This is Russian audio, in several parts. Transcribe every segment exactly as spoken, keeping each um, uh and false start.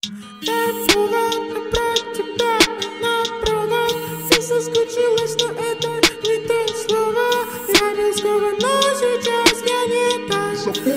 Соскучилась, но это не то слово. Я не снова, но сейчас я не так.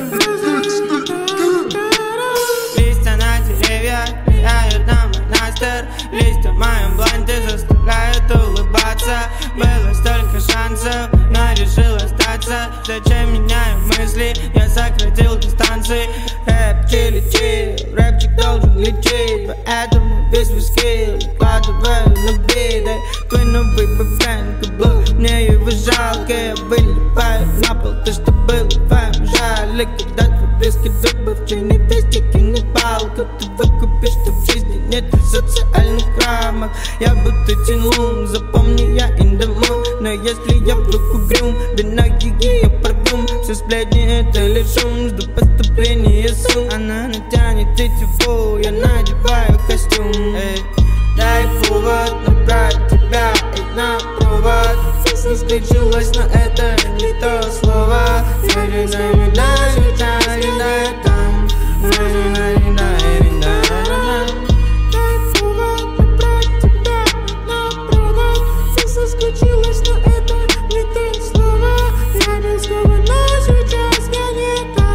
Листья на деревьях влияют на мой настроение. Листья в моем бланте заставляют улыбаться. Было столько шансов, но решил остаться. Зачем меняю мысли, я сократил дистанции. Рэп чили-чили, рэпчик должен лечить. Поэтому весь свой скилл вкладываю на биты. Твой новый бойфренд, каблук, мне его жалко. Я выливаю на пол то, что было вам жаль. И когда твой близкий зубы в чайной вести кинет палку, ты выкупишь, что в жизни нет социальных рамок. Я будто тянул, запомни, я in the mood. Но если я вдруг угрюм, да на ее парфюм. Все сплетни это лишь шум, жду поступления сум. Она натянет тетиву, я надеваю костюм. Эй, дай повод набрать тебя и на провод. Соскучилась, но это не то слово. Я не знаю, не знаю, не знаю, не знаю, там. Не знаю, не знаю, не знаю, не знаю. Дай повод набрать тебя на провод. Соскучилась, но это не то слово. Я не снова, но сейчас я не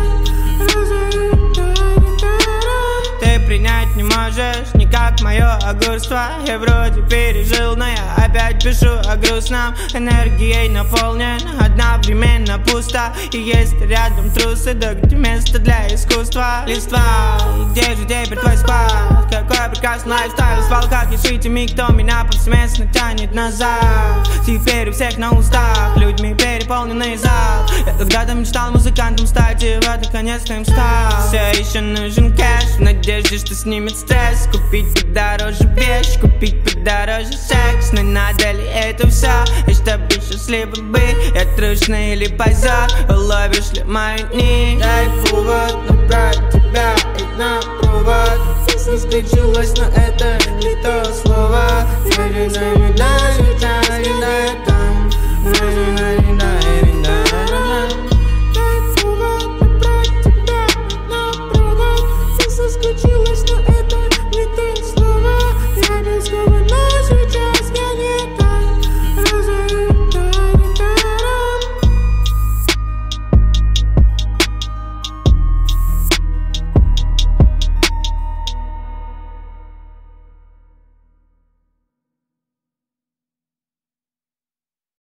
так. Ты принять не можешь никак мое огурство. Я вроде пережил, но я опять пишу о грустном. Энергией наполнен, одновременно пусто. И есть рядом трусы, да где место для искусства. Листва, и где же теперь твой спад? Какой прекрасный лайфстайл. Свал как решительный, кто меня повсеместно тянет назад. Теперь у всех на устах, людьми переполненный зал. Я когда-то мечтал музыкантом стать, и вот наконец-то им стал. Все еще нужен кэш, в надежде, что снимет стресс. Купить подороже вещь, купить подороже секс. Но надо ли это все? И чтобы счастливо быть, я трушный или позор? Уловишь ли мои дни? Дай повод набрать тебя и на провод. Соскучилась, но это не то слово. Я не знаю,